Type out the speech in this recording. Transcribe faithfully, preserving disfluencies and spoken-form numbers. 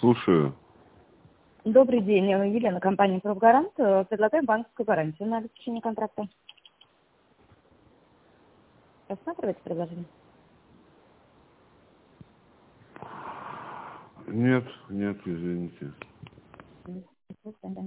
Слушаю. Добрый день, Елена, компания «Профгарант». Предлагаем банковскую гарантию на обеспечение контракта. Рассматриваете предложение? Нет, нет, извините. До свидания.